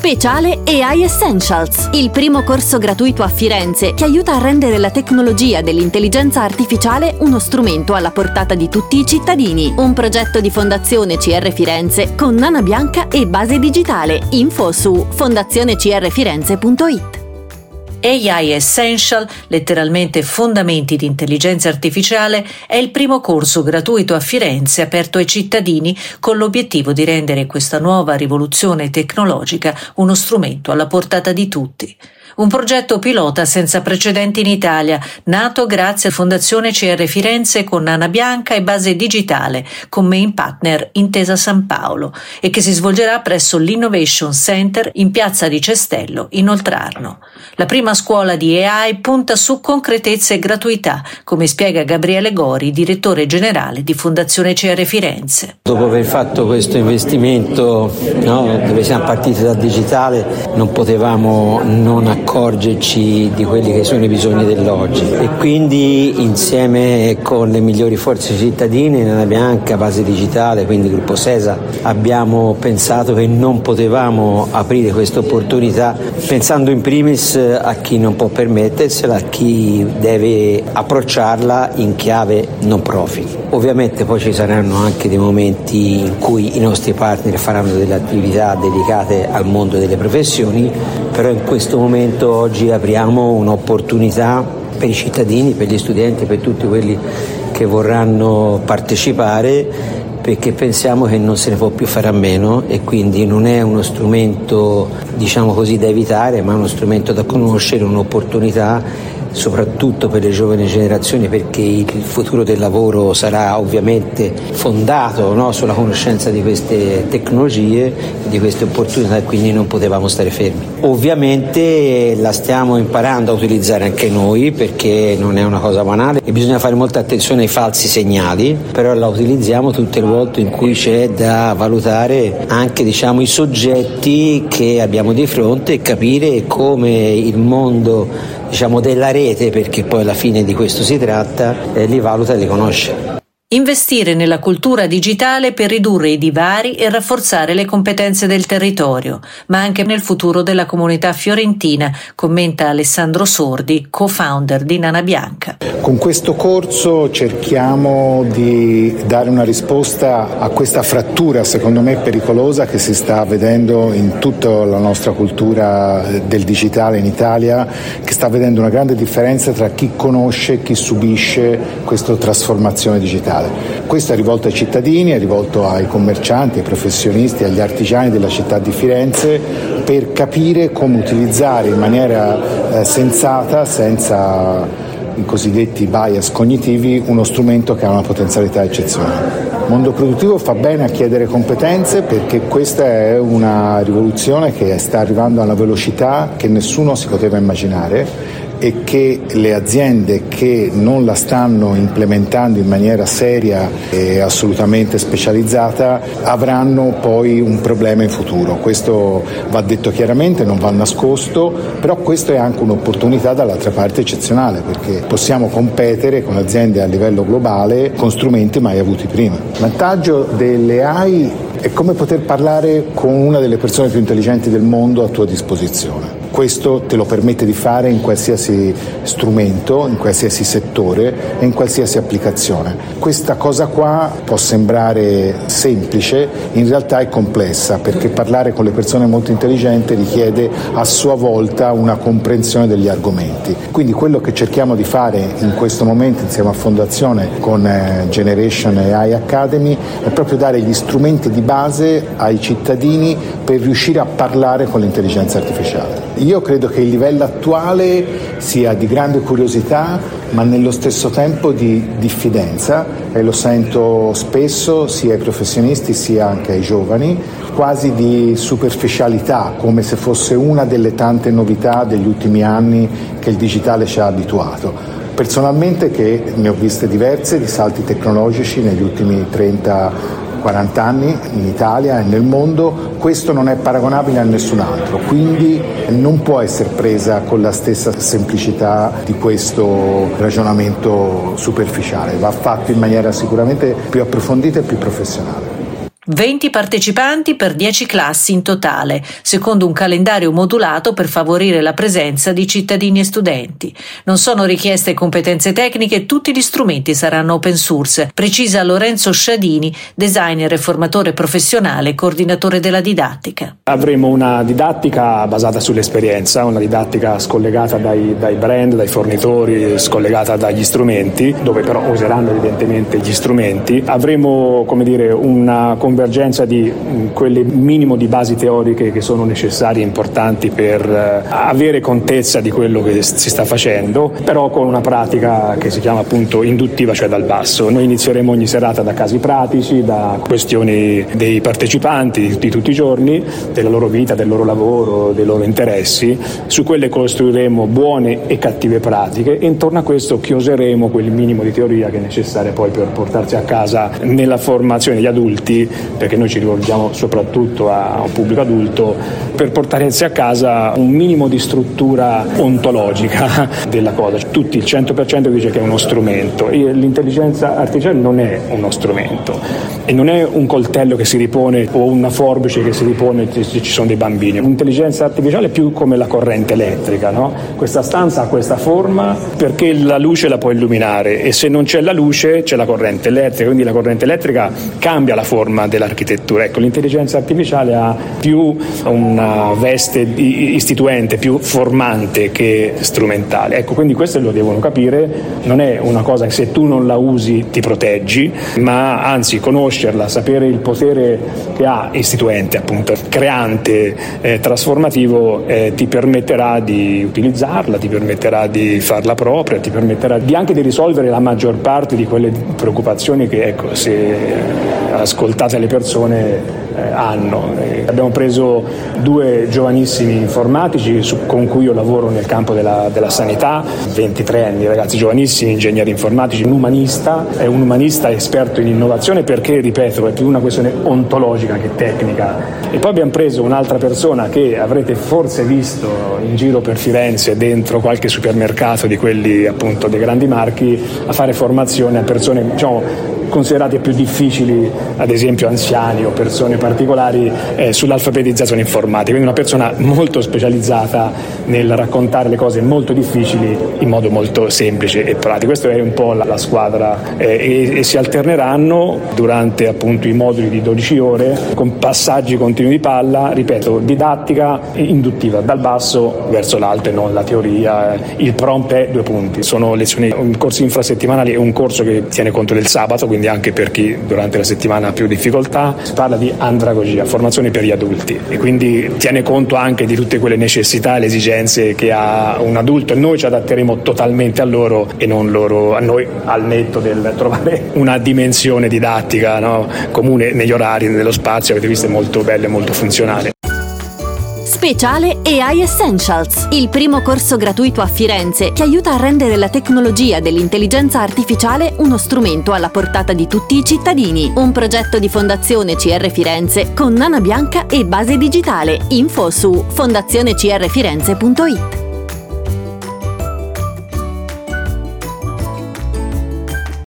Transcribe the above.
Speciale AI Essentials, il primo corso gratuito a Firenze che aiuta a rendere la tecnologia dell'intelligenza artificiale uno strumento alla portata di tutti i cittadini. Un progetto di Fondazione CR Firenze con Nana Bianca e Base Digitale. Info su fondazionecrfirenze.it. AI Essential, letteralmente fondamenti di intelligenza artificiale, è il primo corso gratuito a Firenze aperto ai cittadini con l'obiettivo di rendere questa nuova rivoluzione tecnologica uno strumento alla portata di tutti. Un progetto pilota senza precedenti in Italia, nato grazie a Fondazione CR Firenze con Nana Bianca e Base Digitale, con main partner Intesa San Paolo, e che si svolgerà presso l'Innovation Center in Piazza di Cestello, in Oltrarno. La prima scuola di AI punta su concretezza e gratuità, come spiega Gabriele Gori, direttore generale di Fondazione CR Firenze. Dopo aver fatto questo investimento, dove siamo partiti dal digitale, non potevamo non accorgerci di quelli che sono i bisogni dell'oggi, e quindi insieme con le migliori forze cittadine, Nana Bianca, Base Digitale, quindi Gruppo Sesa, abbiamo pensato che non potevamo aprire questa opportunità pensando in primis a chi non può permettersela, a chi deve approcciarla in chiave non profit. Ovviamente poi ci saranno anche dei momenti in cui i nostri partner faranno delle attività dedicate al mondo delle professioni, però in questo momento oggi apriamo un'opportunità per i cittadini, per gli studenti, per tutti quelli che vorranno partecipare, perché pensiamo che non se ne può più fare a meno, e quindi non è uno strumento, diciamo così, da evitare, ma uno strumento da conoscere, un'opportunità soprattutto per le giovani generazioni, perché il futuro del lavoro sarà ovviamente fondato sulla conoscenza di queste tecnologie, di queste opportunità, e quindi non potevamo stare fermi. Ovviamente la stiamo imparando a utilizzare anche noi, perché non è una cosa banale e bisogna fare molta attenzione ai falsi segnali, però la utilizziamo tutte le volte in cui c'è da valutare anche i soggetti che abbiamo di fronte e capire come il mondo della rete, perché poi alla fine di questo si tratta, li valuta e li conosce. Investire nella cultura digitale per ridurre i divari e rafforzare le competenze del territorio, ma anche nel futuro della comunità fiorentina, commenta Alessandro Sordi, co-founder di Nana Bianca. Con questo corso cerchiamo di dare una risposta a questa frattura, secondo me pericolosa, che si sta vedendo in tutta la nostra cultura del digitale in Italia, che sta vedendo una grande differenza tra chi conosce e chi subisce questa trasformazione digitale. Questo è rivolto ai cittadini, è rivolto ai commercianti, ai professionisti, agli artigiani della città di Firenze, per capire come utilizzare in maniera sensata, senza i cosiddetti bias cognitivi, uno strumento che ha una potenzialità eccezionale. Il mondo produttivo fa bene a chiedere competenze, perché questa è una rivoluzione che sta arrivando a una velocità che nessuno si poteva immaginare, e che le aziende che non la stanno implementando in maniera seria e assolutamente specializzata avranno poi un problema in futuro. Questo va detto chiaramente, non va nascosto, però questo è anche un'opportunità dall'altra parte eccezionale, perché possiamo competere con aziende a livello globale con strumenti mai avuti prima. Il vantaggio delle AI è come poter parlare con una delle persone più intelligenti del mondo a tua disposizione. Questo te lo permette di fare in qualsiasi strumento, in qualsiasi settore e in qualsiasi applicazione. Questa cosa qua può sembrare semplice, in realtà è complessa, perché parlare con le persone molto intelligenti richiede a sua volta una comprensione degli argomenti. Quindi quello che cerchiamo di fare in questo momento insieme a Fondazione con Generation AI Academy è proprio dare gli strumenti di base ai cittadini per riuscire a parlare con l'intelligenza artificiale. Io credo che il livello attuale sia di grande curiosità, ma nello stesso tempo di diffidenza, e lo sento spesso sia ai professionisti sia anche ai giovani, quasi di superficialità, come se fosse una delle tante novità degli ultimi anni che il digitale ci ha abituato. Personalmente, che ne ho viste diverse di salti tecnologici negli ultimi 30-40 anni in Italia e nel mondo, questo non è paragonabile a nessun altro, quindi non può essere presa con la stessa semplicità di questo ragionamento superficiale, va fatto in maniera sicuramente più approfondita e più professionale. 20 partecipanti per 10 classi in totale, secondo un calendario modulato per favorire la presenza di cittadini e studenti. Non sono richieste competenze tecniche, tutti gli strumenti saranno open source, precisa Lorenzo Sciadini, designer e formatore professionale e coordinatore della didattica. Avremo una didattica basata sull'esperienza, una didattica scollegata dai brand, dai fornitori, scollegata dagli strumenti, dove però useranno evidentemente gli strumenti. Avremo, una convergenza di quelle minimo di basi teoriche che sono necessarie e importanti per avere contezza di quello che si sta facendo, però con una pratica che si chiama appunto induttiva, cioè dal basso. Noi inizieremo ogni serata da casi pratici, da questioni dei partecipanti di tutti i giorni, della loro vita, del loro lavoro, dei loro interessi. Su quelle costruiremo buone e cattive pratiche e intorno a questo chioseremo quel minimo di teoria che è necessaria poi per portarsi a casa nella formazione degli adulti, perché noi ci rivolgiamo soprattutto a un pubblico adulto, per portarsi a casa un minimo di struttura ontologica della cosa. Tutti, il 100% dice che è uno strumento, e l'intelligenza artificiale non è uno strumento e non è un coltello che si ripone o una forbice che si ripone se ci sono dei bambini. L'intelligenza artificiale è più come la corrente elettrica, no? Questa stanza ha questa forma perché la luce la può illuminare, e se non c'è la luce c'è la corrente elettrica, quindi la corrente elettrica cambia la forma dell'architettura. Ecco, l'intelligenza artificiale ha più una veste istituente, più formante che strumentale. Ecco, quindi questo lo devono capire, non è una cosa che se tu non la usi ti proteggi, ma anzi conoscerla, sapere il potere che ha istituente, appunto, creante, trasformativo, ti permetterà di utilizzarla, ti permetterà di farla propria, ti permetterà anche di risolvere la maggior parte di quelle preoccupazioni che, ecco, se ascoltate le persone hanno. Abbiamo preso 2 giovanissimi informatici con cui io lavoro nel campo della sanità, 23 anni, ragazzi giovanissimi, ingegneri informatici, un umanista esperto in innovazione, perché, ripeto, è più una questione ontologica che tecnica. E poi abbiamo preso un'altra persona che avrete forse visto in giro per Firenze, dentro qualche supermercato di quelli appunto dei grandi marchi, a fare formazione a persone, considerate più difficili, ad esempio anziani o persone particolari, sull'alfabetizzazione informatica. Quindi una persona molto specializzata nel raccontare le cose molto difficili in modo molto semplice e pratico. Questa è un po' la squadra, e si alterneranno durante appunto i moduli di 12 ore con passaggi continui di palla, ripeto, didattica e induttiva dal basso verso l'alto e non la teoria. Il prompt è 2 punti, sono lezioni, un corso infrasettimanali e un corso che tiene conto del sabato, quindi anche per chi durante la settimana ha più difficoltà. Si parla di andragogia, formazione per gli adulti, e quindi tiene conto anche di tutte quelle necessità e le esigenze che ha un adulto, e noi ci adatteremo totalmente a loro e non loro a noi, al netto del trovare una dimensione didattica, no, comune negli orari, nello spazio. Avete visto, è molto bella e molto funzionale. Speciale AI Essentials, il primo corso gratuito a Firenze che aiuta a rendere la tecnologia dell'intelligenza artificiale uno strumento alla portata di tutti i cittadini. Un progetto di Fondazione CR Firenze con Nana Bianca e Base Digitale. Info su fondazionecrfirenze.it.